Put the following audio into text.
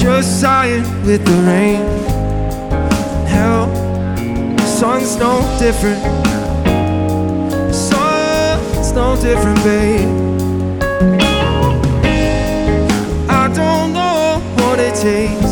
just sighing with the rain. Hell, the sun's no different. The sun's no different, babe. I don't know what it takes